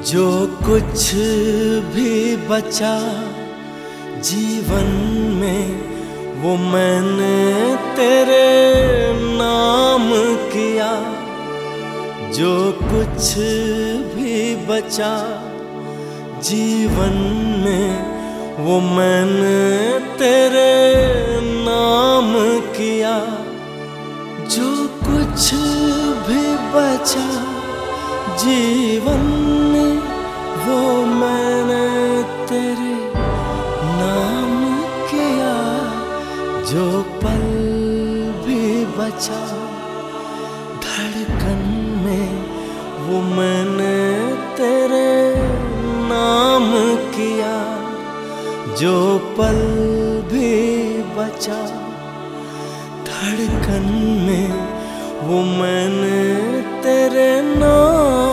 जो कुछ भी बचा जीवन में वो मैंने तेरे नाम किया। जो कुछ भी बचा जीवन में वो मैंने तेरे नाम किया। जो कुछ भी बचा जीवन में वो मैंने तेरे नाम किया। जो पल भी बचा धड़कन में वो मैंने तेरे नाम किया। जो पल भी बचा धड़कन में वो मैंने तेरे नाम